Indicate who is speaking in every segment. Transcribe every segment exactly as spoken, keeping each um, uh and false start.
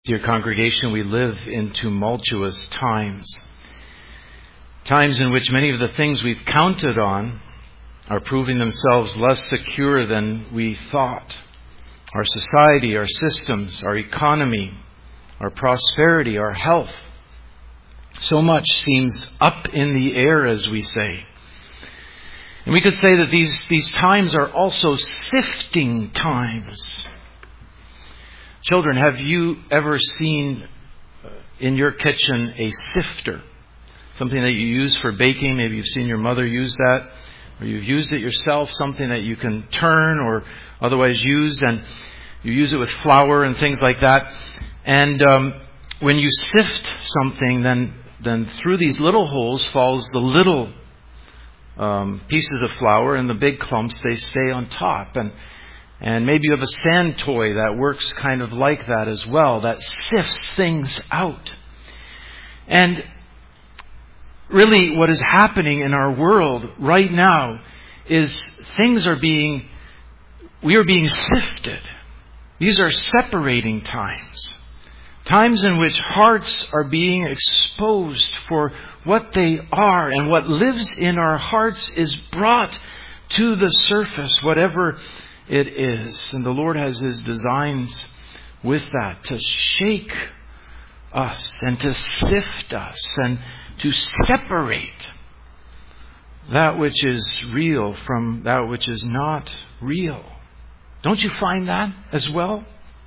Speaker 1: Dear congregation, we live in tumultuous times. Times in which many of the things we've counted on are proving themselves less secure than we thought. Our society, our systems, our economy, our prosperity, our health. So much seems up in the air, as we say. And we could say that these, these times are also sifting times. Children, have you ever seen in your kitchen a sifter? Something that you use for baking. Maybe you've seen your mother use that. Or you've used it yourself. Something that you can turn or otherwise use. And you use it with flour and things like that. And um, when you sift something, then, then through these little holes falls the little um, pieces of flour. And the big clumps, they stay on top. And And maybe you have a sand toy that works kind of like that as well, that sifts things out. And really what is happening in our world right now is things are being, we are being sifted. These are separating times. Times in which hearts are being exposed for what they are, and what lives in our hearts is brought to the surface, whatever it is. And the Lord has His designs with that, to shake us and to sift us and to separate that which is real from that which is not real. Don't you find that as well?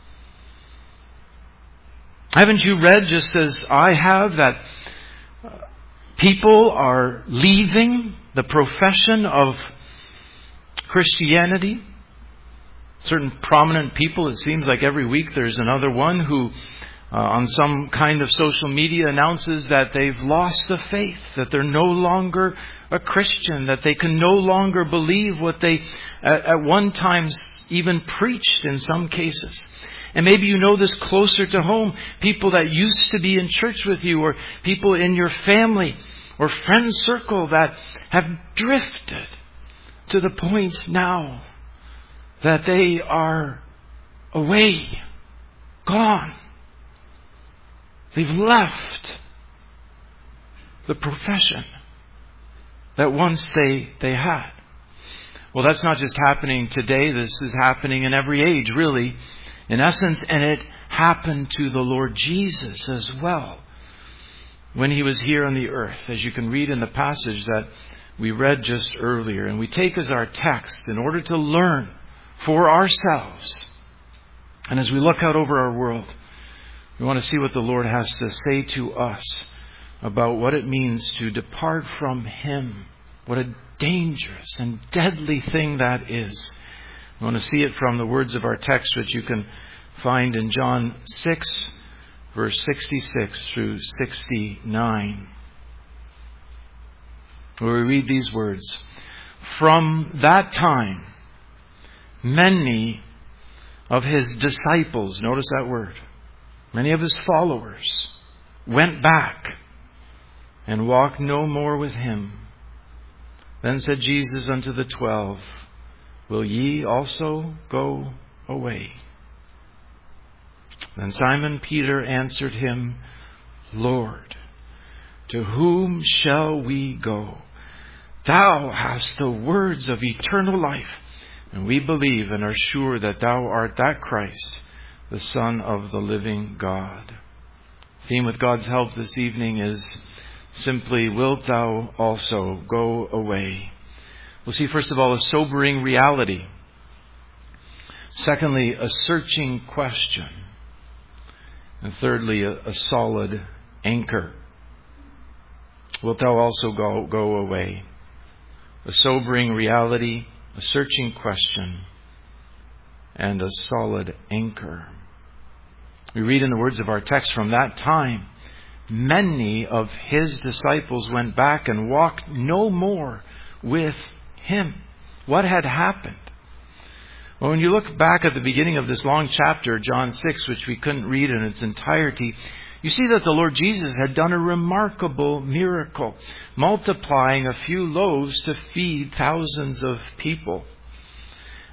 Speaker 1: Haven't you read, just as I have, that people are leaving the profession of Christianity? Certain prominent people, it seems like every week there's another one who uh, on some kind of social media announces that they've lost the faith, that they're no longer a Christian, that they can no longer believe what they at, at one time even preached in some cases. And maybe you know this closer to home, people that used to be in church with you, or people in your family or friend circle that have drifted to the point now that they are away, gone. They've left the profession that once they, they had. Well, that's not just happening today. This is happening in every age, really, in essence. And it happened to the Lord Jesus as well when He was here on the earth, as you can read in the passage that we read just earlier. And we take as our text in order to learn for ourselves. And as we look out over our world, we want to see what the Lord has to say to us about what it means to depart from Him. What a dangerous and deadly thing that is. We want to see it from the words of our text, which you can find in John six, verse sixty-six through sixty-nine. Where we read these words. From that time, many of His disciples, notice that word, many of His followers, went back and walked no more with Him. Then said Jesus unto the twelve, Will ye also go away? Then Simon Peter answered Him, Lord, to whom shall we go? Thou hast the words of eternal life. And we believe and are sure that Thou art that Christ, the Son of the living God. The theme with God's help this evening is simply, Wilt Thou also go away? We'll see first of all a sobering reality. Secondly, a searching question. And thirdly, a, a solid anchor. Wilt Thou also go, go away? A sobering reality, a searching question, and a solid anchor. We read in the words of our text, from that time, many of His disciples went back and walked no more with Him. What had happened? Well, when you look back at the beginning of this long chapter, John six, which we couldn't read in its entirety, you see that the Lord Jesus had done a remarkable miracle, multiplying a few loaves to feed thousands of people.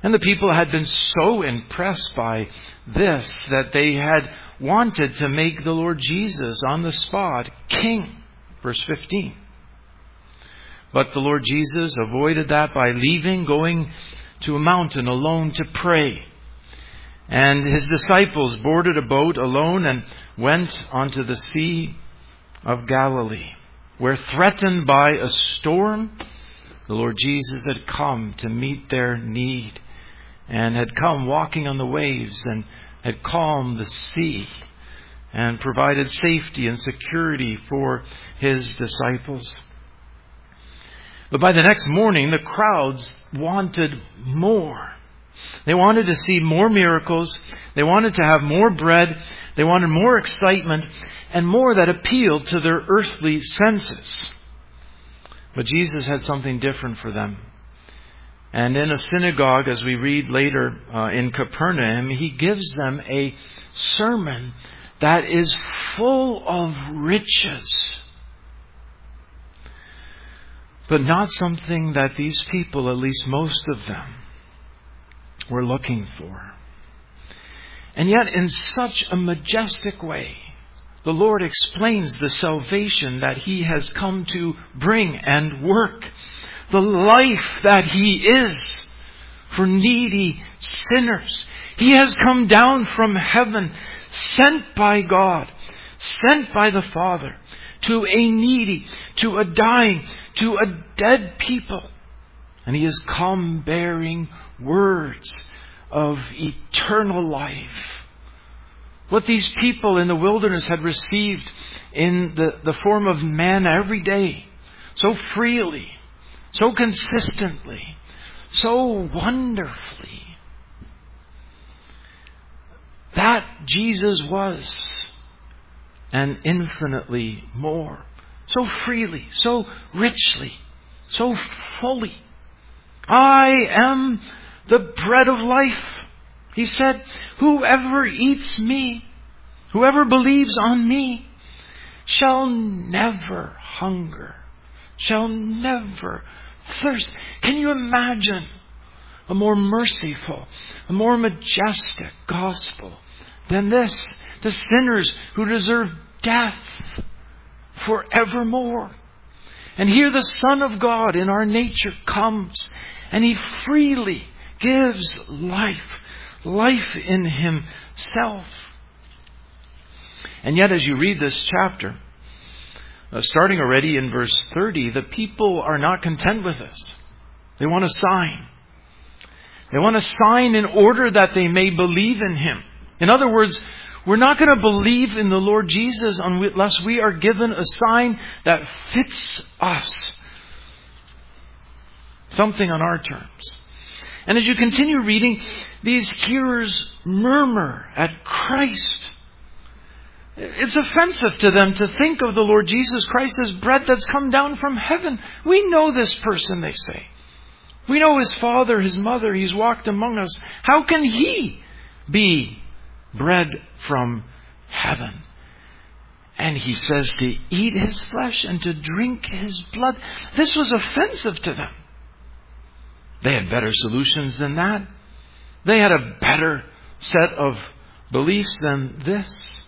Speaker 1: And the people had been so impressed by this that they had wanted to make the Lord Jesus on the spot king. Verse fifteen. But the Lord Jesus avoided that by leaving, going to a mountain alone to pray. And his disciples boarded a boat alone and went onto the Sea of Galilee, where, threatened by a storm, the Lord Jesus had come to meet their need, and had come walking on the waves and had calmed the sea and provided safety and security for his disciples. But by the next morning, the crowds wanted more. They wanted to see more miracles. They wanted to have more bread. They wanted more excitement and more that appealed to their earthly senses. But Jesus had something different for them. And in a synagogue, as we read later uh, in Capernaum, he gives them a sermon that is full of riches. But not something that these people, at least most of them, were looking for. And yet, in such a majestic way, the Lord explains the salvation that he has come to bring and work. The life that he is for needy sinners. He has come down from heaven, sent by God, sent by the Father, to a needy, to a dying, to a dead people. And he has come bearing words of eternal life. What these people in the wilderness had received in the, the form of manna every day, so freely, so consistently, so wonderfully. That Jesus was, and infinitely more. So freely, so richly, so fully. I am the bread of life. He said, whoever eats me, whoever believes on me, shall never hunger, shall never thirst. Can you imagine a more merciful, a more majestic gospel than this to sinners who deserve death forevermore? And here the Son of God in our nature comes, and he freely gives life, life in himself. And yet, as you read this chapter, uh, starting already in verse thirty, the people are not content with this. They want a sign. They want a sign in order that they may believe in him. In other words, we're not going to believe in the Lord Jesus unless we are given a sign that fits us. Something on our terms. And as you continue reading, these hearers murmur at Christ. It's offensive to them to think of the Lord Jesus Christ as bread that's come down from heaven. We know this person, they say. We know his father, his mother. He's walked among us. How can he be bread from heaven? And he says to eat his flesh and to drink his blood. This was offensive to them. They had better solutions than that. They had a better set of beliefs than this.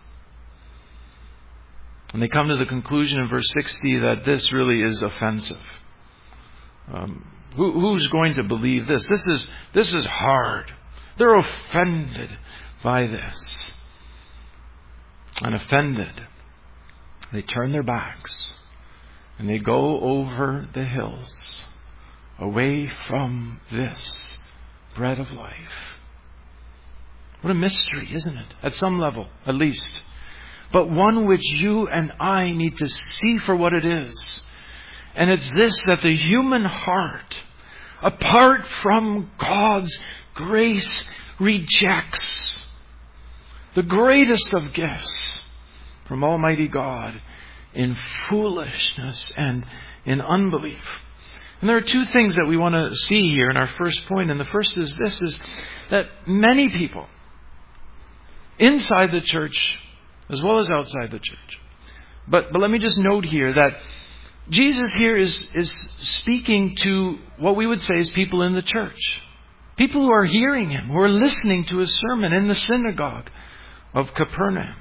Speaker 1: And they come to the conclusion in verse sixty that this really is offensive. Um, who, who's going to believe this? This is, this is hard. They're offended by this. And offended, they turn their backs and they go over the hills away from this bread of life. What a mystery, isn't it? At some level, at least. But one which you and I need to see for what it is. And it's this, that the human heart, apart from God's grace, rejects the greatest of gifts from Almighty God in foolishness and in unbelief. And there are two things that we want to see here in our first point. And the first is this, is that many people inside the church as well as outside the church. But but let me just note here that Jesus here is, is speaking to what we would say is people in the church. People who are hearing him, who are listening to his sermon in the synagogue of Capernaum.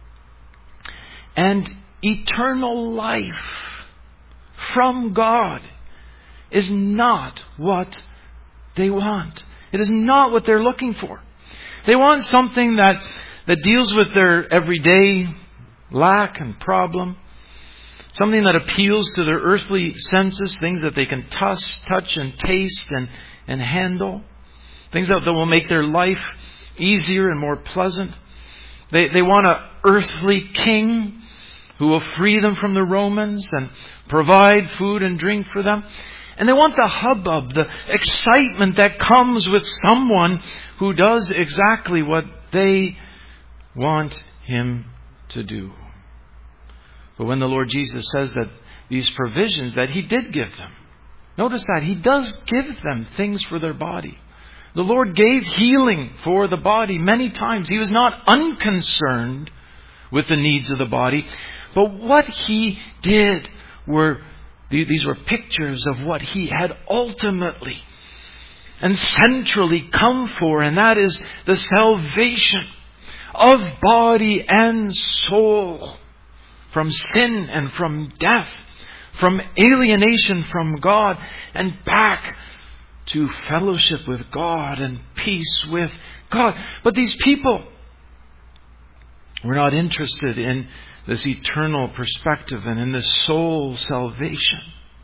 Speaker 1: And eternal life from God is not what they want. It is not what they're looking for. They want something that, that deals with their everyday lack and problem. Something that appeals to their earthly senses, things that they can touch, touch and taste and, and handle. Things that, that will make their life easier and more pleasant. They, they want an earthly king who will free them from the Romans and provide food and drink for them. And they want the hubbub, the excitement that comes with someone who does exactly what they want him to do. But when the Lord Jesus says that these provisions that he did give them, notice that he does give them things for their body. The Lord gave healing for the body many times. He was not unconcerned with the needs of the body. But what he did were, these were pictures of what he had ultimately and centrally come for, and that is the salvation of body and soul from sin and from death, from alienation from God, and back to fellowship with God and peace with God. But these people were not interested in this eternal perspective and in this soul salvation.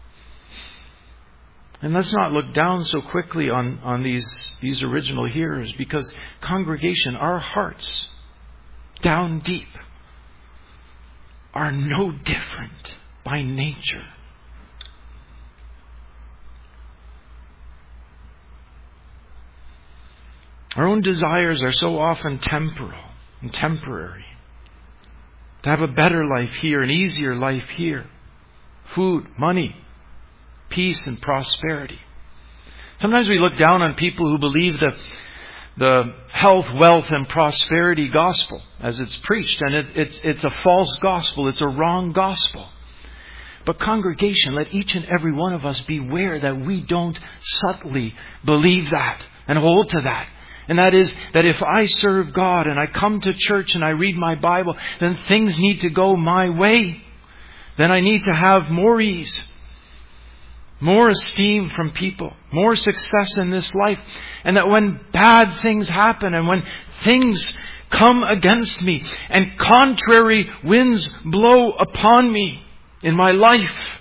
Speaker 1: And let's not look down so quickly on, on these, these original hearers, because congregation, our hearts down deep are no different by nature. Our own desires are so often temporal and temporary. To have a better life here, an easier life here. Food, money, peace and prosperity. Sometimes we look down on people who believe the, the health, wealth and prosperity gospel as it's preached. And it, it's, it's a false gospel. It's a wrong gospel. But congregation, let each and every one of us beware that we don't subtly believe that and hold to that. And that is that if I serve God and I come to church and I read my Bible, then things need to go my way. Then I need to have more ease, more esteem from people, more success in this life. And that when bad things happen and when things come against me and contrary winds blow upon me in my life,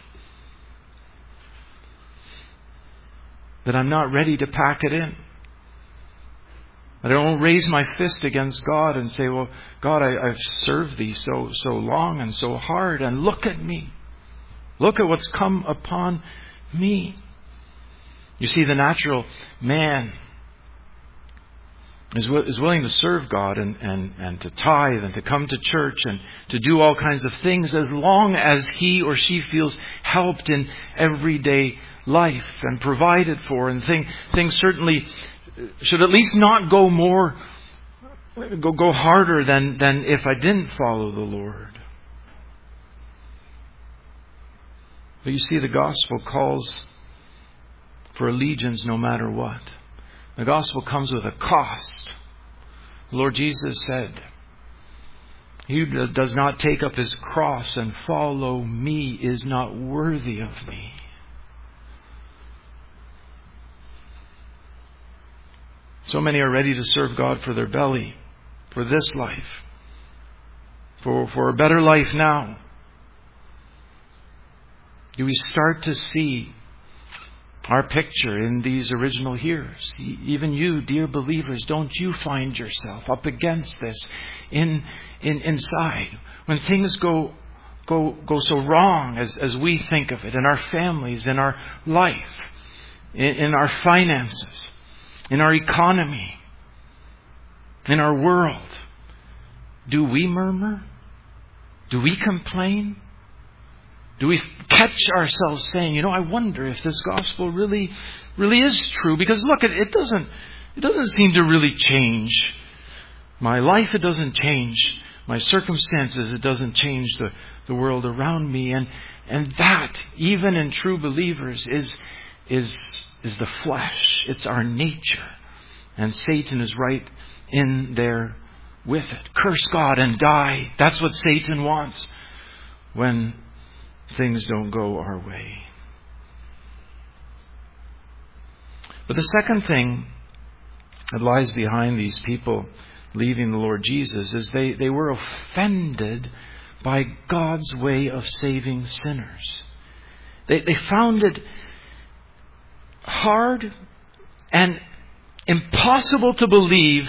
Speaker 1: that I'm not ready to pack it in. That I don't raise my fist against God and say, well, God, I, I've served thee so, so long and so hard, and look at me. Look at what's come upon me. You see, the natural man is, is willing to serve God and, and, and to tithe and to come to church and to do all kinds of things as long as he or she feels helped in everyday life and provided for, and thing, things certainly should at least not go more, go, go harder than, than if I didn't follow the Lord. But you see, the gospel calls for allegiance no matter what. The gospel comes with a cost. The Lord Jesus said, he who does not take up his cross and follow me is not worthy of me. So many are ready to serve God for their belly, for this life, for, for a better life now. Do we start to see our picture in these original hearers? Even you, dear believers, don't you find yourself up against this in, in inside? When things go go go so wrong as, as we think of it, in our families, in our life, in, in our finances, in our economy, in our world, do we murmur? Do we complain? Do we catch ourselves saying, you know, I wonder if this gospel really, really is true? Because look, it, it doesn't, it doesn't seem to really change my life. It doesn't change my circumstances. It doesn't change the, the world around me. And, and that, even in true believers, is, is, is the flesh. It's our nature. And Satan is right in there with it. Curse God and die. That's what Satan wants when things don't go our way. But the second thing that lies behind these people leaving the Lord Jesus is they, they were offended by God's way of saving sinners. They, they found it hard and impossible to believe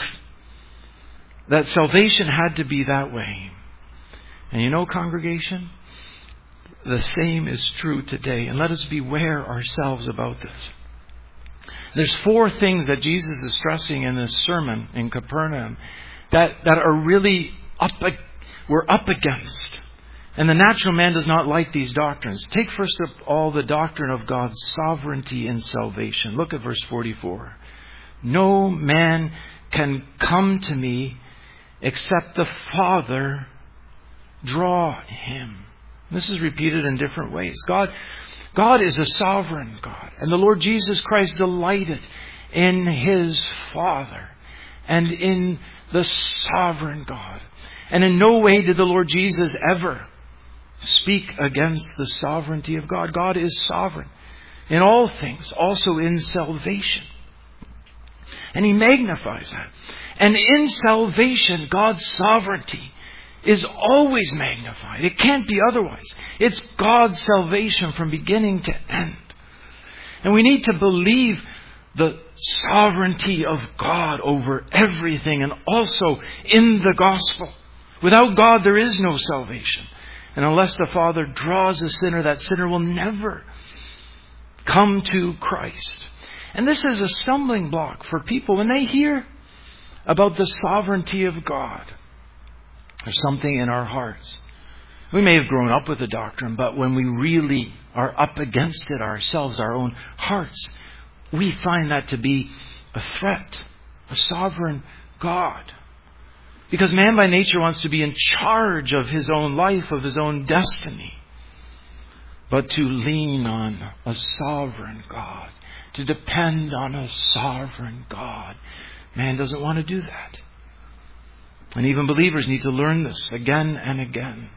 Speaker 1: that salvation had to be that way. And you know, congregation, the same is true today. And let us beware ourselves about this. There's four things that Jesus is stressing in this sermon in Capernaum that, that are really up, we're up against. And the natural man does not like these doctrines. Take first of all the doctrine of God's sovereignty in salvation. Look at verse forty-four. No man can come to me except the Father draw him. This is repeated in different ways. God, God is a sovereign God. And the Lord Jesus Christ delighted in His Father and in the sovereign God. And in no way did the Lord Jesus ever speak against the sovereignty of God. God is sovereign in all things, also in salvation. And He magnifies that. And in salvation, God's sovereignty is always magnified. It can't be otherwise. It's God's salvation from beginning to end. And we need to believe the sovereignty of God over everything, and also in the gospel. Without God, there is no salvation. And unless the Father draws a sinner, that sinner will never come to Christ. And this is a stumbling block for people when they hear about the sovereignty of God. There's something in our hearts. We may have grown up with the doctrine, but when we really are up against it ourselves, our own hearts, we find that to be a threat, a sovereign God. Because man by nature wants to be in charge of his own life, of his own destiny. But to lean on a sovereign God, to depend on a sovereign God, man doesn't want to do that. And even believers need to learn this again and again.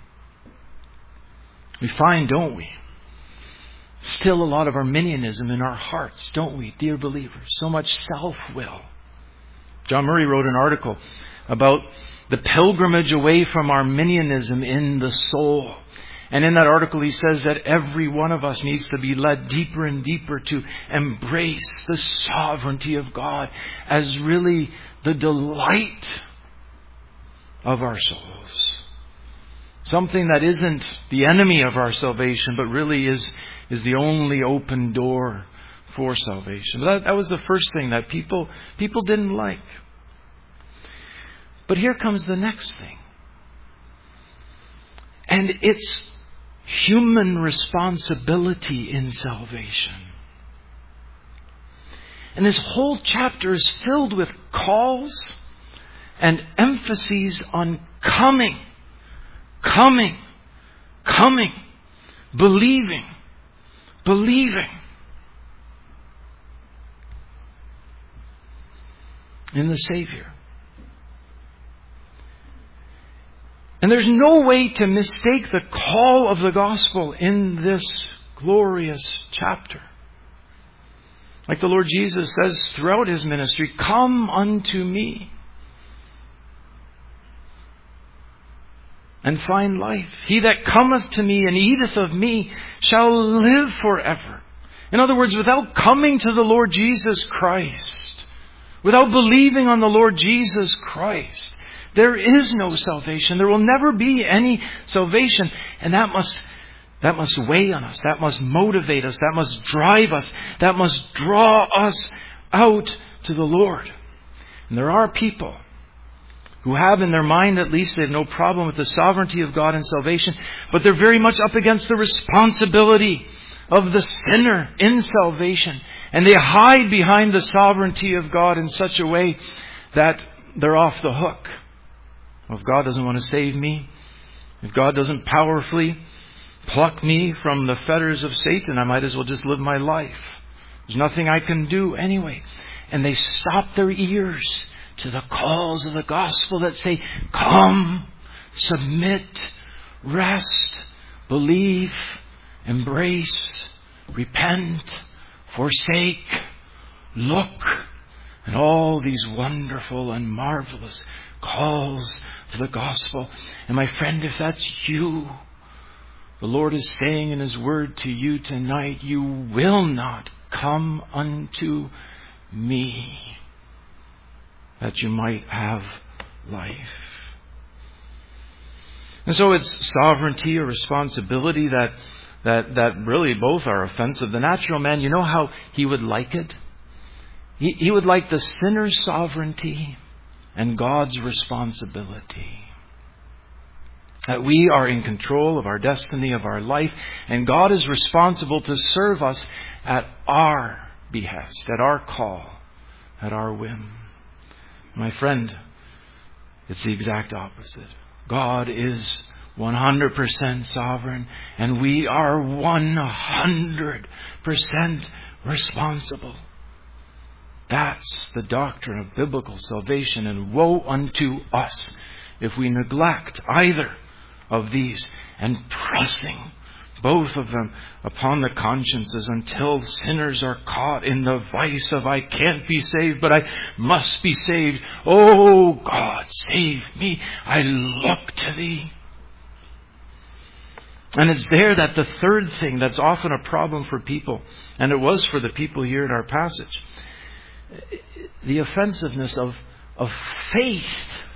Speaker 1: We find, don't we, still a lot of Arminianism in our hearts, don't we, dear believers? So much self-will. John Murray wrote an article about the pilgrimage away from Arminianism in the soul. And in that article he says that every one of us needs to be led deeper and deeper to embrace the sovereignty of God as really the delight of our souls. Something that isn't the enemy of our salvation, but really is, is the only open door for salvation. That, that was the first thing that people, people didn't like. But here comes the next thing. And it's human responsibility in salvation. And this whole chapter is filled with calls and emphases on coming, coming, coming, believing, believing in the Savior. And there's no way to mistake the call of the gospel in this glorious chapter. Like the Lord Jesus says throughout His ministry, come unto me and find life. He that cometh to me and eateth of me shall live forever. In other words, without coming to the Lord Jesus Christ, without believing on the Lord Jesus Christ, there is no salvation. There will never be any salvation. And that must, that must weigh on us. That must motivate us. That must drive us. That must draw us out to the Lord. And there are people who have in their mind, at least, they have no problem with the sovereignty of God and salvation, but they're very much up against the responsibility of the sinner in salvation. And they hide behind the sovereignty of God in such a way that they're off the hook. Well, if God doesn't want to save me, if God doesn't powerfully pluck me from the fetters of Satan, I might as well just live my life There's nothing I can do anyway. And they stop their ears to the calls of the gospel that say, come, submit, rest, believe, embrace, repent, forsake, look, and all these wonderful and marvelous calls to the gospel. And my friend, if that's you, the Lord is saying in His word to you tonight, you will not come unto me that you might have life. And so it's sovereignty or responsibility that that that really both are offensive. The natural man, you know how he would like it? He, he would like the sinner's sovereignty and God's responsibility. That we are in control of our destiny, of our life, and God is responsible to serve us at our behest, at our call, at our whim. My friend, it's the exact opposite. God is one hundred percent sovereign, and we are one hundred percent responsible. That's the doctrine of biblical salvation, and woe unto us if we neglect either of these and pressing both of them upon the consciences until sinners are caught in the vice of I can't be saved, but I must be saved. Oh God, save me. I look to Thee. And it's there that the third thing that's often a problem for people, and it was for the people here in our passage, the offensiveness of, of faith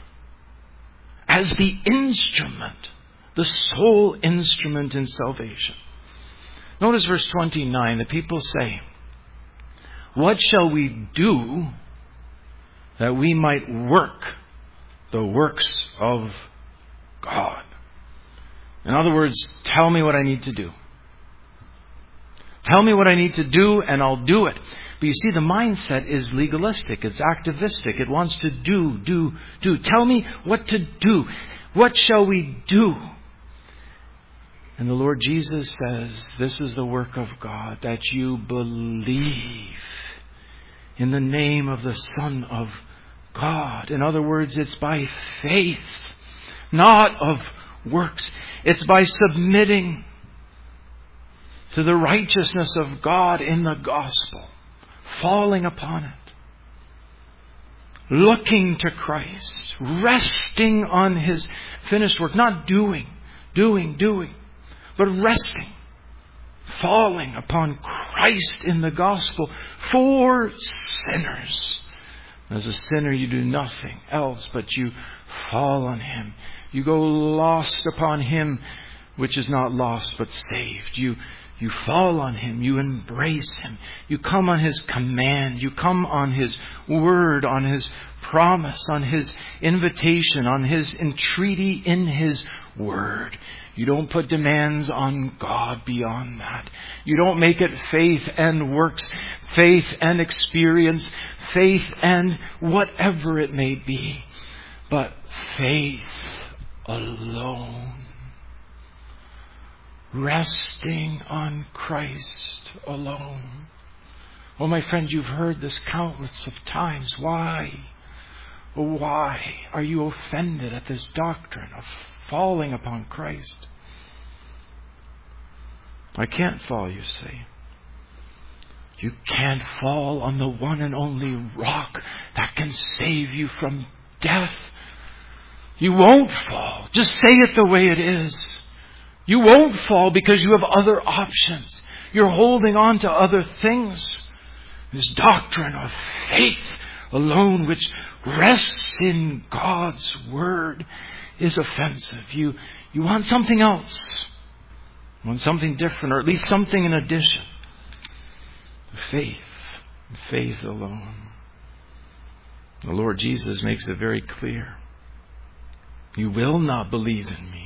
Speaker 1: as the instrument, the sole instrument in salvation. Notice verse twenty-nine. The people say, what shall we do that we might work the works of God? In other words, tell me what I need to do. Tell me what I need to do and I'll do it. But you see, the mindset is legalistic. It's activistic. It wants to do, do, do. Tell me what to do. What shall we do? And the Lord Jesus says, this is the work of God, that you believe in the name of the Son of God. In other words, it's by faith, not of works. It's by submitting to the righteousness of God in the gospel, falling upon it, looking to Christ, resting on His finished work, not doing, doing, doing, but resting, falling upon Christ in the gospel for sinners. As a sinner, you do nothing else, but you fall on Him. You go lost upon Him, which is not lost, but saved. You You fall on Him. You embrace Him. You come on His command. You come on His word, on His promise, on His invitation, on His entreaty in His word. You don't put demands on God beyond that. You don't make it faith and works, faith and experience, faith and whatever it may be, but faith alone. Resting on Christ alone. Oh, my friend, you've heard this countless of times. Why? Why are you offended at this doctrine of falling upon Christ? I can't fall, you say. You can't fall on the one and only rock that can save you from death. You won't fall. Just say it the way it is. You won't fall because you have other options. You're holding on to other things. This doctrine of faith alone, which rests in God's Word, is offensive. You, you want something else. You want something different, or at least something in addition. Faith. Faith alone. The Lord Jesus makes it very clear. You will not believe in me.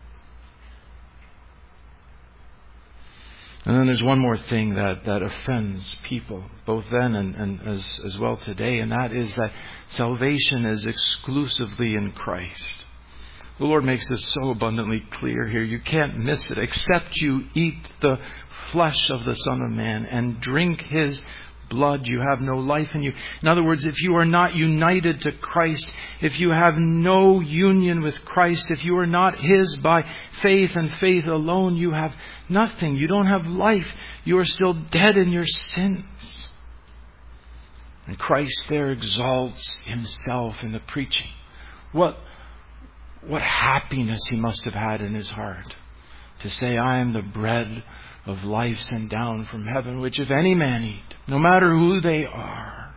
Speaker 1: And then there's one more thing that, that offends people, both then and, and as, as well today, and that is that salvation is exclusively in Christ. The Lord makes this so abundantly clear here. You can't miss it. Except you eat the flesh of the Son of Man and drink His blood, you have no life in you. In other words, if you are not united to Christ, if you have no union with Christ, if you are not His by faith and faith alone, you have nothing. You don't have life. You are still dead in your sins. And Christ there exalts Himself in the preaching. What What happiness He must have had in His heart to say, I am the bread of life sent down from heaven, which if any man eat, no matter who they are,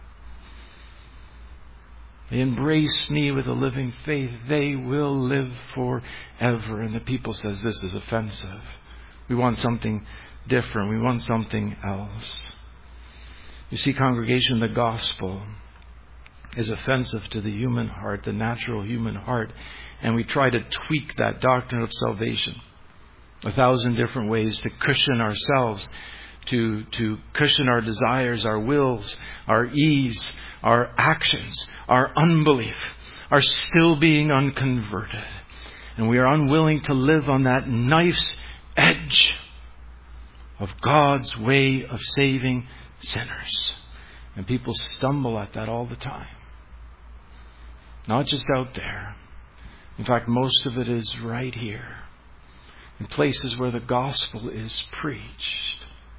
Speaker 1: they embrace me with a living faith, they will live forever. And the people says this is offensive. We want something different. We want something else. You see, congregation, the gospel is offensive to the human heart, the natural human heart. And we try to tweak that doctrine of salvation a thousand different ways to cushion ourselves, to, to cushion our desires, our wills, our ease, our actions, our unbelief, our still being unconverted. And we are unwilling to live on that knife's edge of God's way of saving sinners. And people stumble at that all the time. Not just out there. In fact, most of it is right here, in places where the gospel is preached.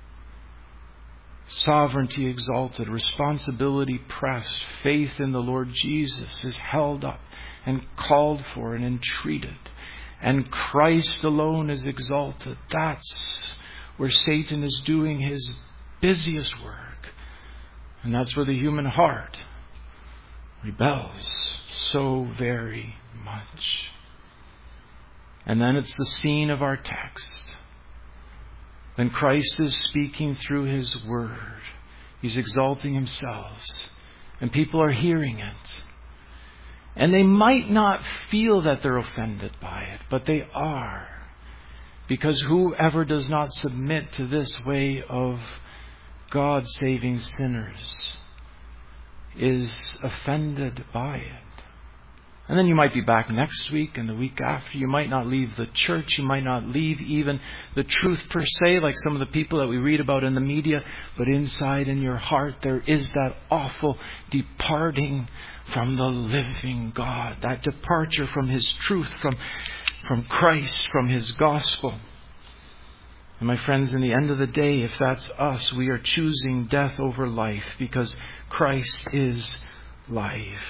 Speaker 1: Sovereignty exalted, responsibility pressed, faith in the Lord Jesus is held up and called for and entreated. And Christ alone is exalted. That's where Satan is doing his busiest work. And that's where the human heart rebels so very much. And then it's the scene of our text. When Christ is speaking through His Word, He's exalting Himself, and people are hearing it. And they might not feel that they're offended by it, but they are. Because whoever does not submit to this way of God saving sinners is offended by it. And then you might be back next week and the week after. You might not leave the church. You might not leave even the truth per se, like some of the people that we read about in the media. But inside in your heart, there is that awful departing from the living God. That departure from His truth, from, from Christ, from His gospel. And my friends, in the end of the day, if that's us, we are choosing death over life because Christ is life.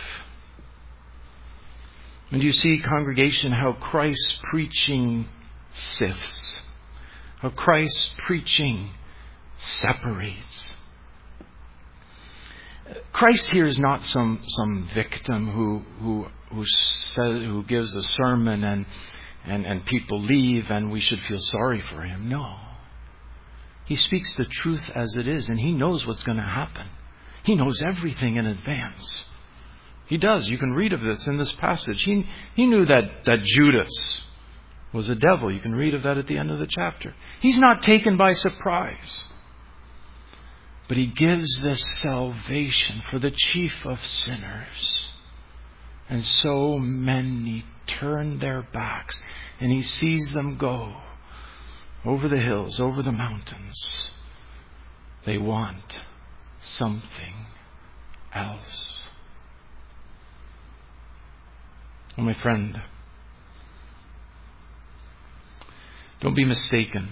Speaker 1: And you see, congregation, how Christ's preaching sifts. How Christ's preaching separates. Christ here is not some, some victim who who who says, who gives a sermon and, and, and people leave and we should feel sorry for Him. No. He speaks the truth as it is, and He knows what's going to happen. He knows everything in advance. He does. You can read of this in this passage. He, he knew that, that Judas was a devil. You can read of that at the end of the chapter. He's not taken by surprise. But He gives this salvation for the chief of sinners. And so many turn their backs, and He sees them go over the hills, over the mountains. They want something else. Oh, my friend, don't be mistaken.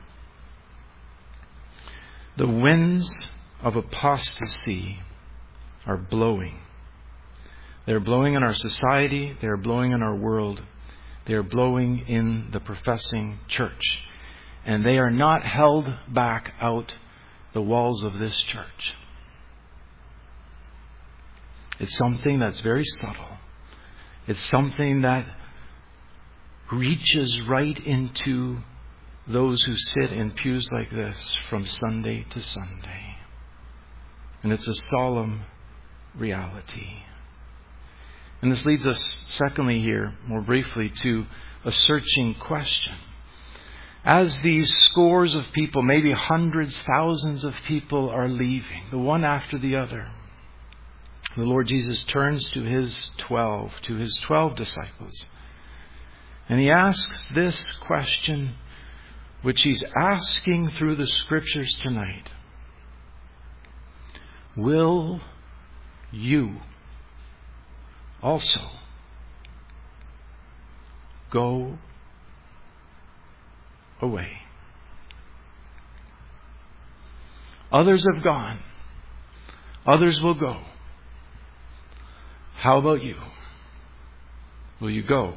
Speaker 1: The winds of apostasy are blowing. They're blowing in our society. They're blowing in our world. They're blowing in the professing church. And they are not held back out the walls of this church. It's something that's very subtle. It's something that reaches right into those who sit in pews like this from Sunday to Sunday. And it's a solemn reality. And this leads us, secondly here, more briefly, to a searching question. As these scores of people, maybe hundreds, thousands of people are leaving, the one after the other, the Lord Jesus turns to His twelve, to His twelve disciples, And he asks this question, which he's asking through the Scriptures tonight. Will you also go away? Others have gone. Others will go. How about you? Will you go?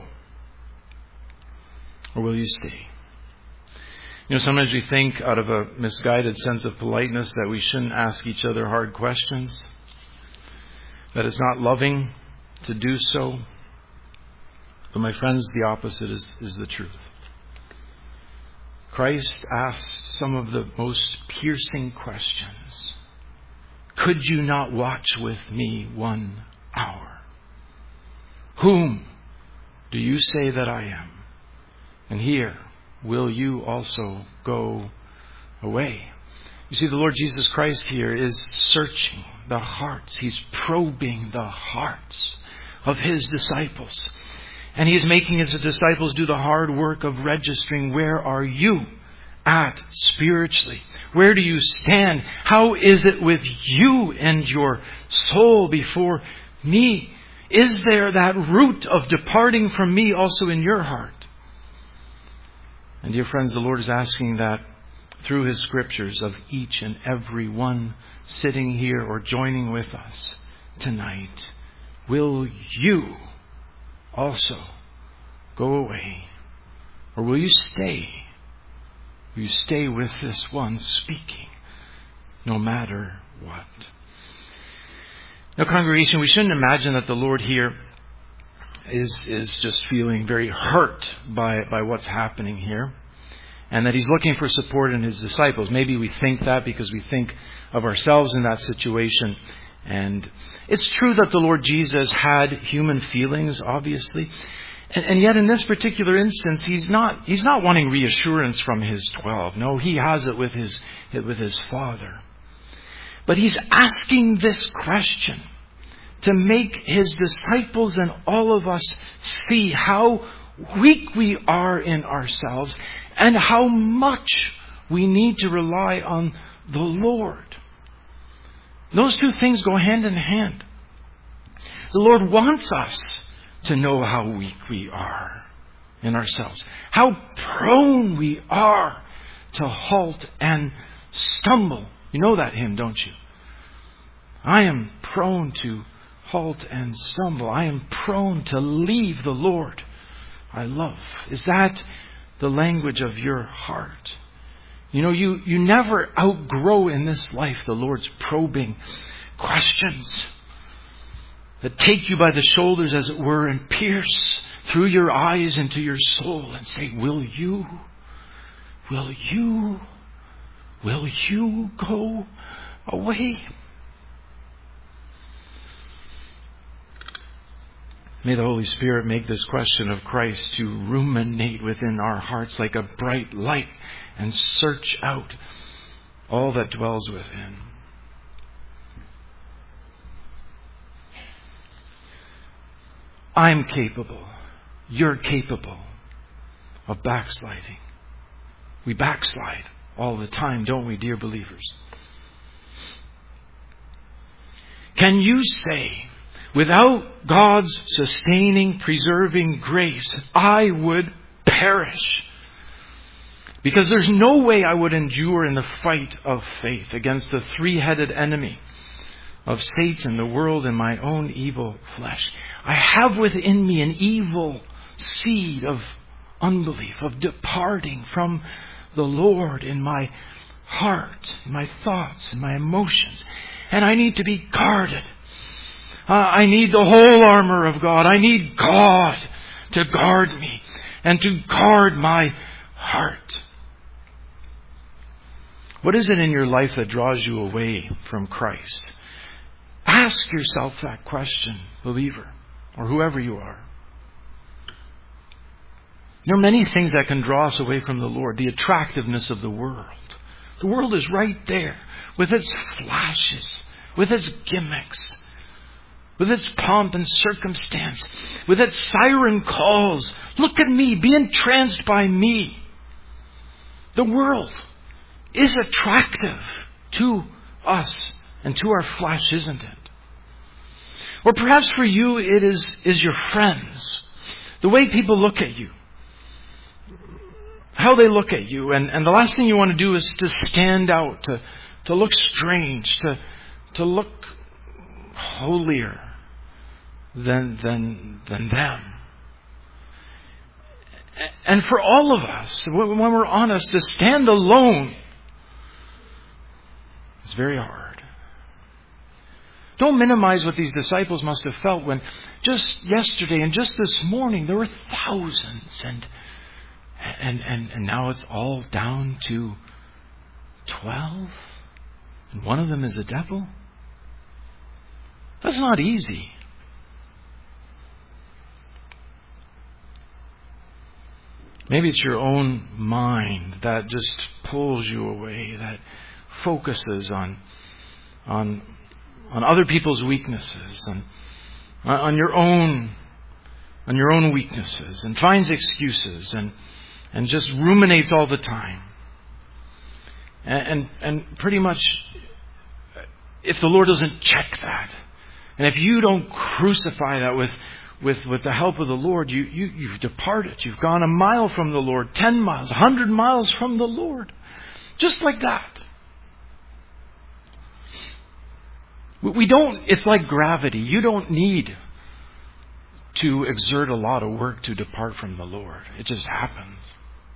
Speaker 1: Or will you stay? You know, sometimes we think out of a misguided sense of politeness that we shouldn't ask each other hard questions, that it's not loving to do so. But my friends, the opposite is, is the truth. Christ asked some of the most piercing questions. Could you not watch with me one hour? Whom do you say that I am? And here, will you also go away? You see, the Lord Jesus Christ here is searching the hearts. He's probing the hearts of His disciples. And He is making His disciples do the hard work of registering, where are you at spiritually? Where do you stand? How is it with you and your soul before me? Is there that root of departing from me also in your heart? And dear friends, the Lord is asking that through His Scriptures of each and every one sitting here or joining with us tonight. Will you also go away? Or will you stay? Will you stay with this one speaking no matter what? Now, congregation, we shouldn't imagine that the Lord here is is just feeling very hurt by by what's happening here, and that He's looking for support in His disciples. Maybe we think that because we think of ourselves in that situation. And it's true that the Lord Jesus had human feelings, obviously. And, and yet in this particular instance, He's not He's not wanting reassurance from His twelve. No, He has it with His with His Father. But He's asking this question to make His disciples and all of us see how weak we are in ourselves and how much we need to rely on the Lord. Those two things go hand in hand. The Lord wants us to know how weak we are in ourselves, how prone we are to halt and stumble. You know that hymn, don't you? I am prone to halt and stumble. I am prone to leave the Lord I love. Is that the language of your heart? You know, you, you never outgrow in this life the Lord's probing questions that take you by the shoulders, as it were, and pierce through your eyes into your soul and say, will you, will you, will you go away? May the Holy Spirit make this question of Christ to ruminate within our hearts like a bright light and search out all that dwells within. I'm capable, you're capable of backsliding. We backslide all the time, don't we, dear believers? Can you say, without God's sustaining, preserving grace, I would perish? Because there's no way I would endure in the fight of faith against the three-headed enemy of Satan, the world, and my own evil flesh. I have within me an evil seed of unbelief, of departing from the Lord in my heart, in my thoughts, in my emotions. And I need to be guarded. Uh, I need the whole armor of God. I need God to guard me and to guard my heart. What is it in your life that draws you away from Christ? Ask yourself that question, believer, or whoever you are. There are many things that can draw us away from the Lord. The attractiveness of the world. The world is right there with its flashes, with its gimmicks. with its pomp and circumstance, with its siren calls. Look at me, be entranced by me. The world is attractive to us and to our flesh, isn't it? Or perhaps for you it is, is your friends. The way people look at you. How they look at you. And, and the last thing you want to do is to stand out, to, to look strange, to, to look holier than, than, than them. And for all of us, when we're honest, to stand alone is very hard. Don't minimize what these disciples must have felt when just yesterday and just this morning there were thousands and and and, and now it's all down to twelve, and one of them is a devil. That's not easy. Maybe it's your own mind that just pulls you away, that focuses on on on other people's weaknesses and on your own on your own weaknesses, and finds excuses and and just ruminates all the time. And and, and pretty much, if the Lord doesn't check that, and if you don't crucify that with With with the help of the Lord, you, you, you've departed. You've gone a mile from the Lord, ten miles, a hundred miles from the Lord. Just like that. We don't, it's like gravity. You don't need to exert a lot of work to depart from the Lord. It just happens.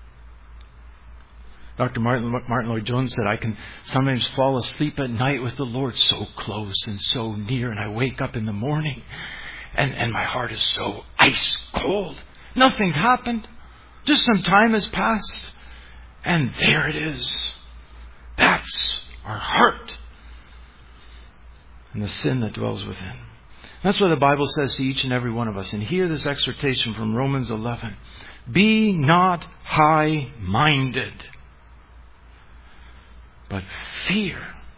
Speaker 1: Doctor Martin, Martin Lloyd-Jones said, I can sometimes fall asleep at night with the Lord so close and so near, and I wake up in the morning And, and my heart is so ice cold. Nothing's happened. Just some time has passed. And there it is. That's our heart. And the sin that dwells within. That's what the Bible says to each and every one of us. And hear this exhortation from Romans eleven. Be not high-minded, but fear.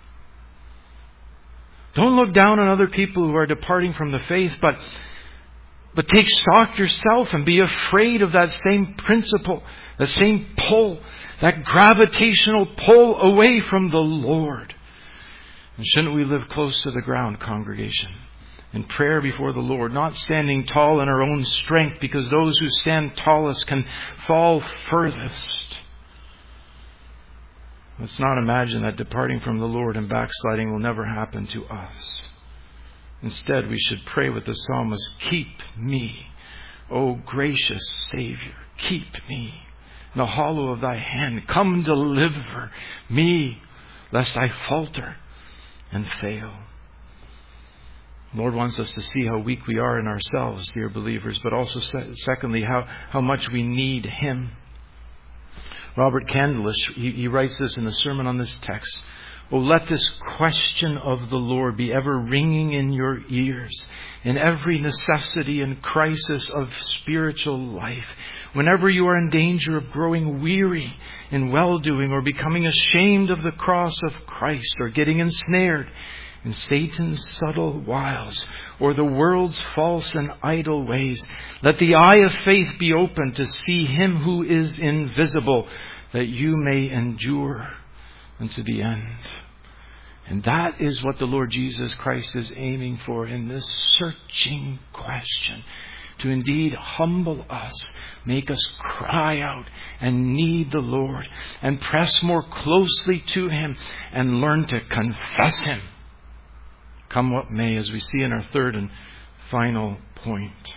Speaker 1: Don't look down on other people who are departing from the faith, but but take stock yourself and be afraid of that same principle, that same pull, that gravitational pull away from the Lord. And shouldn't we live close to the ground, congregation, in prayer before the Lord, not standing tall in our own strength, because those who stand tallest can fall furthest. Let's not imagine that departing from the Lord and backsliding will never happen to us. Instead, we should pray with the psalmist, keep me, O gracious Savior, keep me in the hollow of thy hand. Come deliver me, lest I falter and fail. The Lord wants us to see how weak we are in ourselves, dear believers, but also secondly, how, how much we need Him. Robert Candlish, he, he writes this in the sermon on this text. Oh, let this question of the Lord be ever ringing in your ears in every necessity and crisis of spiritual life. Whenever you are in danger of growing weary in well-doing, or becoming ashamed of the cross of Christ, or getting ensnared in Satan's subtle wiles, or the world's false and idle ways, let the eye of faith be open to see Him who is invisible, that you may endure unto the end. And that is what the Lord Jesus Christ is aiming for in this searching question. To indeed humble us, make us cry out and need the Lord, and press more closely to Him, and learn to confess Him, come what may, as we see in our third and final point.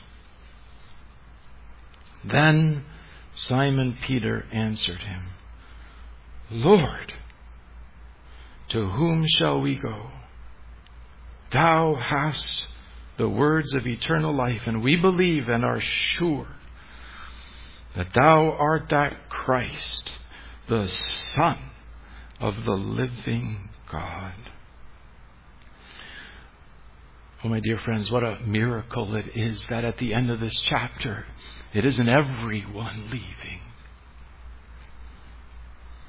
Speaker 1: Then Simon Peter answered Him, Lord, to whom shall we go? Thou hast the words of eternal life, and we believe and are sure that Thou art that Christ, the Son of the living God. Oh, my dear friends, what a miracle it is that at the end of this chapter, it isn't everyone leaving.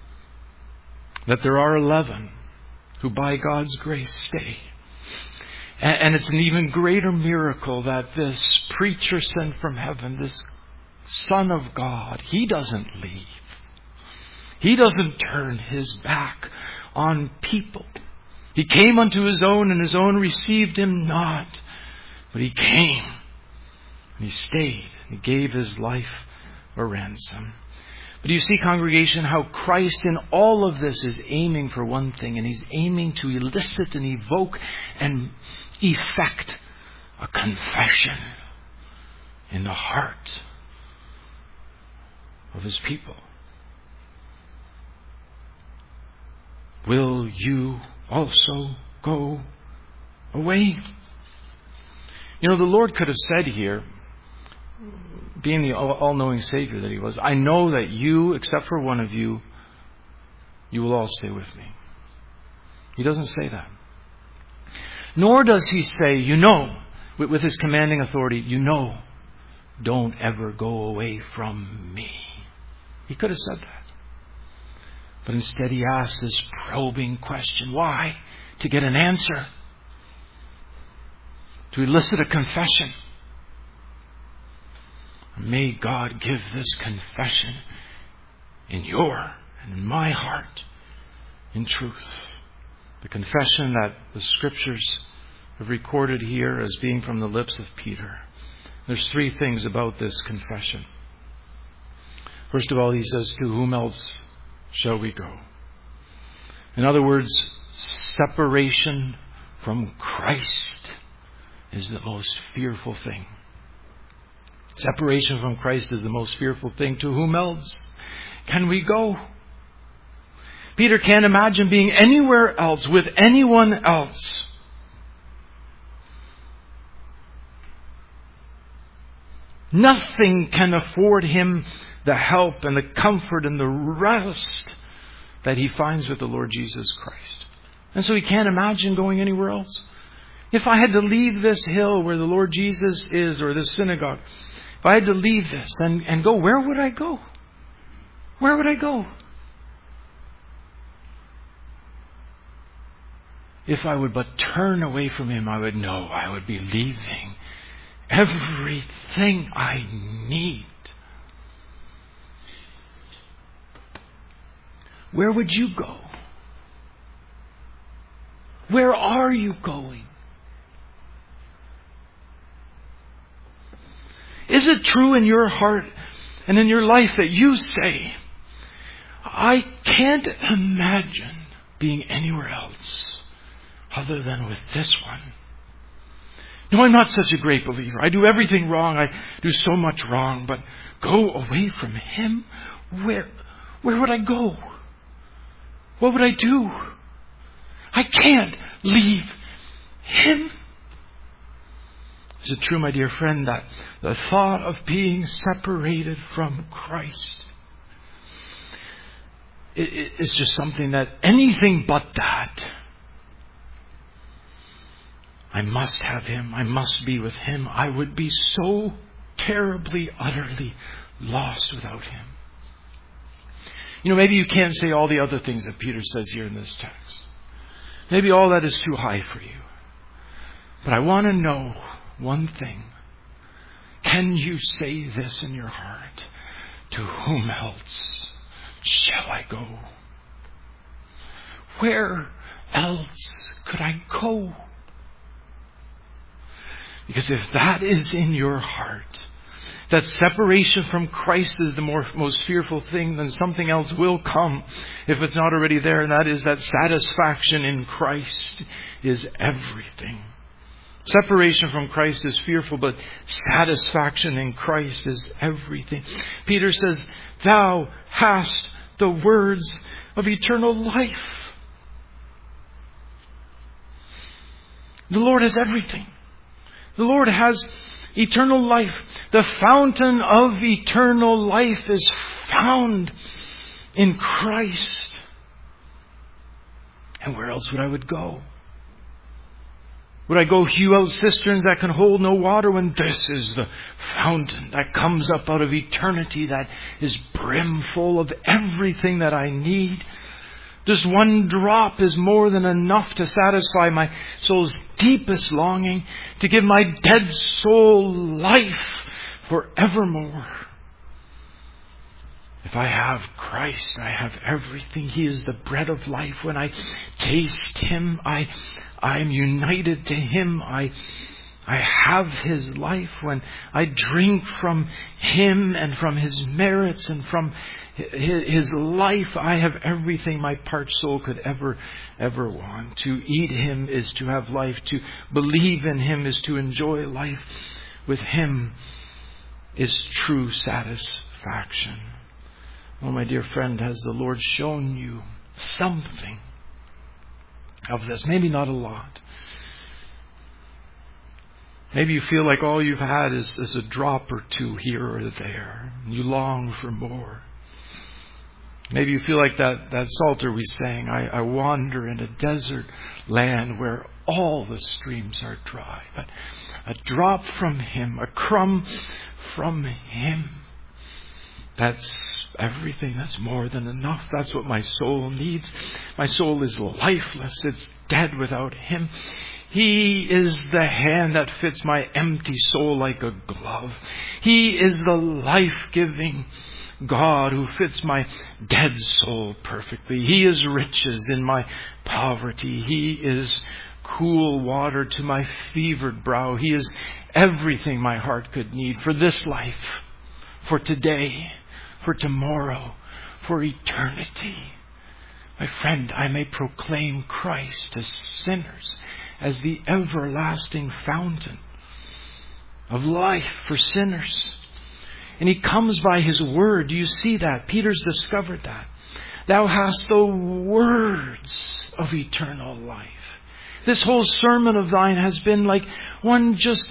Speaker 1: That there are eleven who by God's grace stay. And it's an even greater miracle that this preacher sent from heaven, this Son of God, He doesn't leave. He doesn't turn His back on people. He came unto His own, and His own received Him not. But He came, and He stayed, and He gave His life a ransom. But you see, congregation, how Christ in all of this is aiming for one thing, and He's aiming to elicit and evoke and effect a confession in the heart of His people. Will you also go away? You know, the Lord could have said here, being the all-knowing Savior that He was, I know that you, except for one of you, you will all stay with me. He doesn't say that. Nor does He say, you know, with, with His commanding authority, you know, don't ever go away from me. He could have said that. But instead He asks this probing question. Why? To get an answer. To elicit a confession. May God give this confession in your and in my heart in truth. The confession that the Scriptures have recorded here as being from the lips of Peter. There's three things about this confession. First of all, he says, to whom else shall we go? In other words, separation from Christ is the most fearful thing. Separation from Christ is the most fearful thing. To whom else can we go? Peter can't imagine being anywhere else with anyone else. Nothing can afford him the help and the comfort and the rest that he finds with the Lord Jesus Christ. And so he can't imagine going anywhere else. If I had to leave this hill where the Lord Jesus is, or this synagogue, if I had to leave this and, and go, where would I go? Where would I go? If I would but turn away from Him, I would know I would be leaving everything I need. Where would you go? Where are you going? Is it true in your heart and in your life that you say, I can't imagine being anywhere else other than with this one? No, I'm not such a great believer. I do everything wrong. I do so much wrong. But go away from Him? Where, where would I go? What would I do? I can't leave Him. Is it true, my dear friend, that the thought of being separated from Christ is just something that anything but that. I must have Him. I must be with Him. I would be so terribly, utterly lost without Him. You know, maybe you can't say all the other things that Peter says here in this text. Maybe all that is too high for you. But I want to know one thing. Can you say this in your heart? To whom else shall I go? Where else could I go? Because if that is in your heart, that separation from Christ is the more, most fearful thing, then something else will come if it's not already there. And that is that satisfaction in Christ is everything. Separation from Christ is fearful, but satisfaction in Christ is everything. Peter says, thou hast the words of eternal life. The Lord has everything. The Lord has eternal life. The fountain of eternal life is found in Christ. And where else would I would go? Would I go hew out cisterns that can hold no water when this is the fountain that comes up out of eternity, that is brimful of everything that I need? Just one drop is more than enough to satisfy my soul's deepest longing, to give my dead soul life forevermore. If I have Christ, I have everything. He is the bread of life. When I taste Him, I, I am united to Him. I, I have His life. When I drink from Him and from His merits and from His life, I have everything my parched soul could ever, ever want. To eat Him is to have life. To believe in Him is to enjoy life. With Him is true satisfaction. Oh, my dear friend, has the Lord shown you something of this? Maybe not a lot. Maybe you feel like all you've had is, is a drop or two here or there. And you long for more. Maybe you feel like that, that psalter we sang, I, I wander in a desert land where all the streams are dry. But a drop from Him, a crumb from Him, that's everything. That's more than enough. That's what my soul needs. My soul is lifeless. It's dead without Him. He is the hand that fits my empty soul like a glove. He is the life-giving God who fits my dead soul perfectly. He is riches in my poverty. He is cool water to my fevered brow. He is everything my heart could need for this life, for today, for tomorrow, for eternity. My friend, I may proclaim Christ to sinners as the everlasting fountain of life for sinners. And He comes by His word. Do you see that? Peter's discovered that. Thou hast the words of eternal life. This whole sermon of thine has been like one just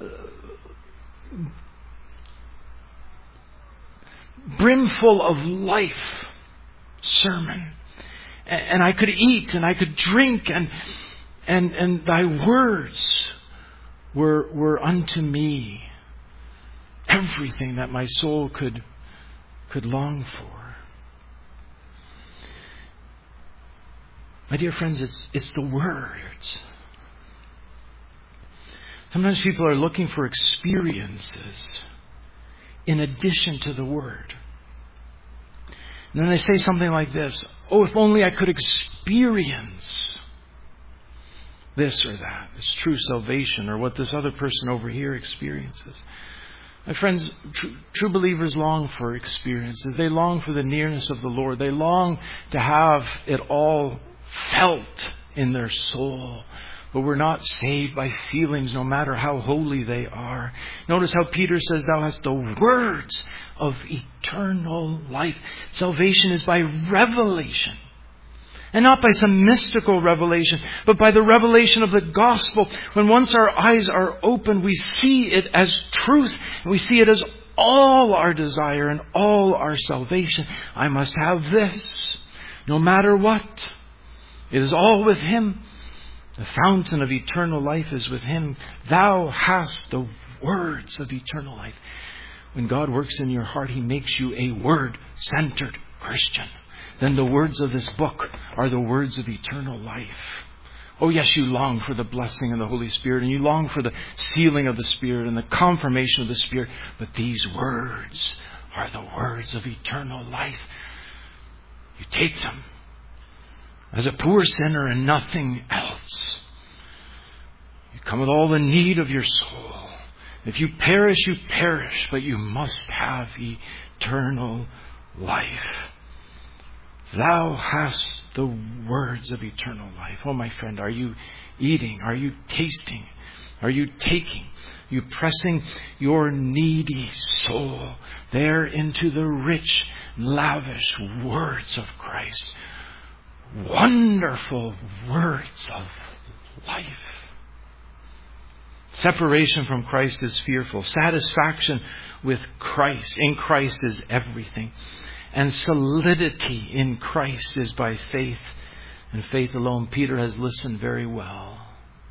Speaker 1: brimful of life sermon. And I could eat and I could drink and and and thy words were were unto me everything that my soul could could long for. My dear friends, it's it's the words. Sometimes people are looking for experiences in addition to the Word. And then they say something like this, oh, if only I could experience this or that, this true salvation, or what this other person over here experiences. My friends, tr- true believers long for experiences. They long for the nearness of the Lord. They long to have it all felt in their soul. But we're not saved by feelings, no matter how holy they are. Notice how Peter says, thou hast the words of eternal life. Salvation is by revelation. And not by some mystical revelation, but by the revelation of the gospel. When once our eyes are open, we see it as truth. And we see it as all our desire and all our salvation. I must have this, no matter what. It is all with Him. The fountain of eternal life is with Him. Thou hast the words of eternal life. When God works in your heart, He makes you a word-centered Christian. Then the words of this book are the words of eternal life. Oh yes, you long for the blessing of the Holy Spirit, and you long for the sealing of the Spirit and the confirmation of the Spirit. But these words are the words of eternal life. You take them as a poor sinner and nothing else. You come with all the need of your soul. If you perish, you perish, but you must have eternal life. Thou hast the words of eternal life. Oh, my friend, are you eating? Are you tasting? Are you taking? Are you pressing your needy soul there into the rich, lavish words of Christ? Wonderful words of life. Separation from Christ is fearful. Satisfaction with Christ, in Christ, is everything. And solidity in Christ is by faith, and faith alone. Peter has listened very well.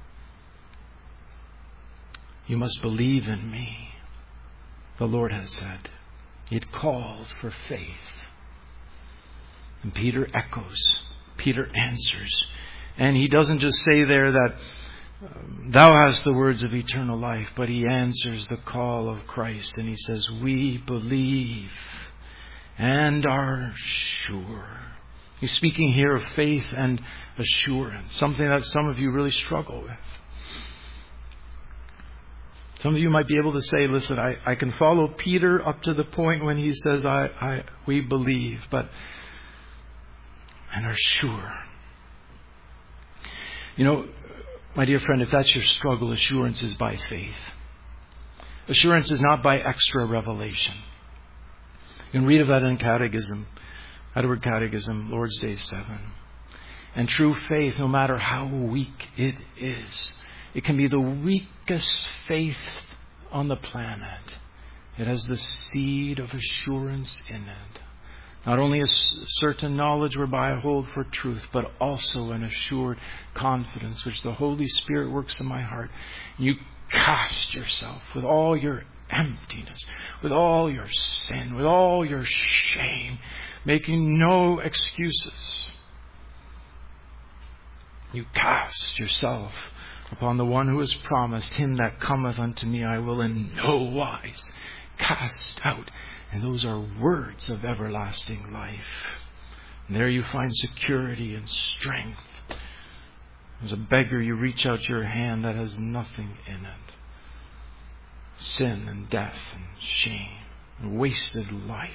Speaker 1: You must believe in me, the Lord has said. It called for faith. And Peter echoes Peter answers. And he doesn't just say there that um, thou hast the words of eternal life, but he answers the call of Christ and he says, we believe and are sure. He's speaking here of faith and assurance, something that some of you really struggle with. Some of you might be able to say, listen, I, I can follow Peter up to the point when he says, I, I we believe, but and are sure. You know, my dear friend, if that's your struggle, assurance is by faith. Assurance is not by extra revelation. You can read of that in Catechism, Edward Catechism, Lord's Day seven. And true faith, no matter how weak it is, it can be the weakest faith on the planet. It has the seed of assurance in it. Not only a certain knowledge whereby I hold for truth, but also an assured confidence which the Holy Spirit works in my heart. You cast yourself with all your emptiness, with all your sin, with all your shame, making no excuses. You cast yourself upon the one who has promised, him that cometh unto me I will in no wise cast out. And those are words of everlasting life. And there you find security and strength. As a beggar, you reach out your hand that has nothing in it. Sin and death and shame and wasted life.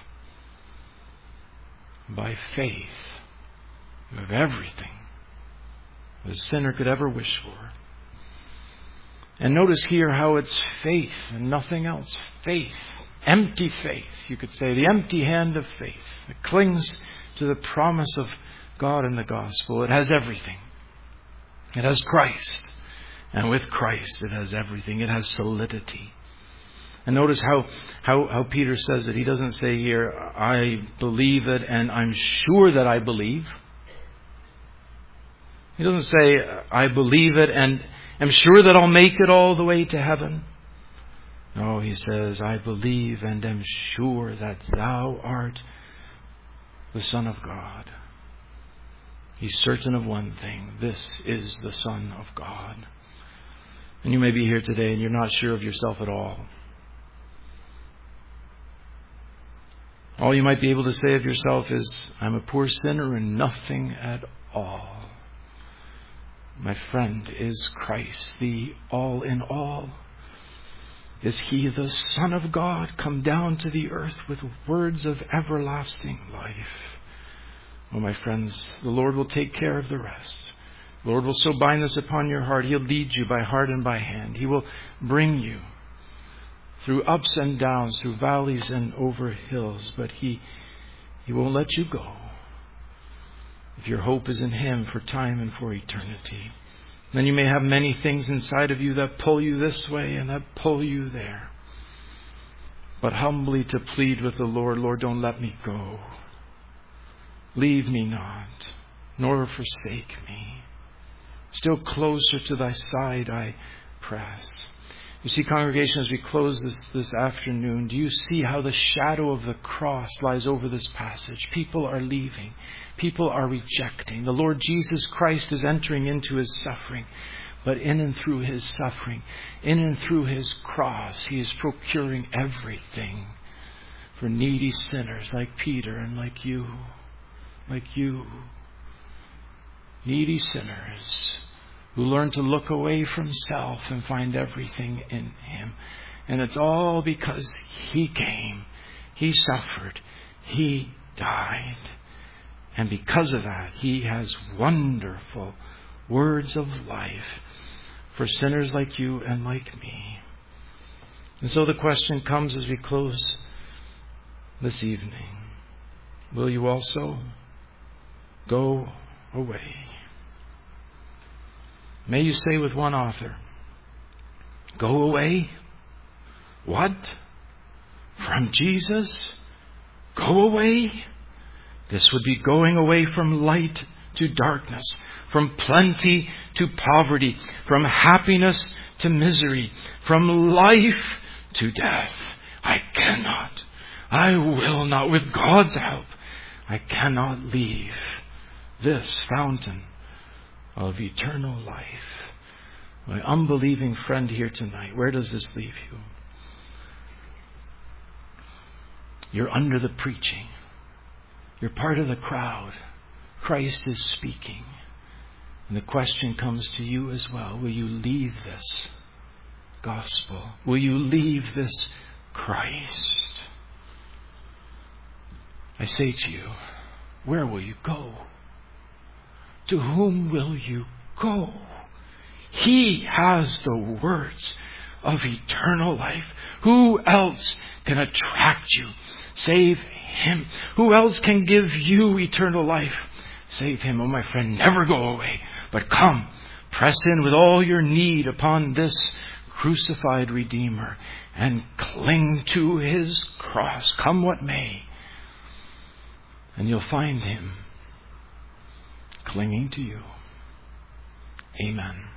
Speaker 1: By faith, you have everything the sinner could ever wish for. And notice here how it's faith and nothing else. Faith. Empty faith, you could say. The empty hand of faith. It clings to the promise of God in the gospel. It has everything. It has Christ. And with Christ it has everything. It has solidity. And notice how, how, how Peter says it. He doesn't say here, I believe it and I'm sure that I believe. He doesn't say, I believe it and am sure that I'll make it all the way to heaven. No, he says, I believe and am sure that thou art the Son of God. He's certain of one thing. This is the Son of God. And you may be here today and you're not sure of yourself at all. All you might be able to say of yourself is, I'm a poor sinner and nothing at all. My friend, is Christ the all in all? Is He the Son of God come down to the earth with words of everlasting life? Oh, my friends, the Lord will take care of the rest. The Lord will so bind this upon your heart. He'll lead you by heart and by hand. He will bring you through ups and downs, through valleys and over hills. But He, He won't let you go if your hope is in Him for time and for eternity. Then you may have many things inside of you that pull you this way and that pull you there. But humbly to plead with the Lord, Lord, don't let me go. Leave me not, nor forsake me. Still closer to thy side I press. You see, congregation, as we close this, this afternoon, do you see how the shadow of the cross lies over this passage? People are leaving. People are rejecting. The Lord Jesus Christ is entering into His suffering. But in and through His suffering, in and through His cross, He is procuring everything for needy sinners like Peter and like you, like you. Needy sinners who learn to look away from self and find everything in Him. And it's all because He came, He suffered, He died. And because of that, He has wonderful words of life for sinners like you and like me. And so the question comes as we close this evening. Will you also go away? May you say with one author, go away? What? From Jesus? Go away? This would be going away from light to darkness, from plenty to poverty, from happiness to misery, from life to death. I cannot, I will not, with God's help, I cannot leave this fountain of eternal life. My unbelieving friend here tonight, where does this leave you? You're under the preaching. You're part of the crowd. Christ is speaking. And the question comes to you as well. Will you leave this gospel? Will you leave this Christ? I say to you, where will you go? To whom will you go? He has the words of eternal life. Who else can attract you? Save Him. Who else can give you eternal life? Save Him. Oh, my friend, never go away, but come, press in with all your need upon this crucified Redeemer and cling to His cross, come what may. And you'll find Him clinging to you. Amen.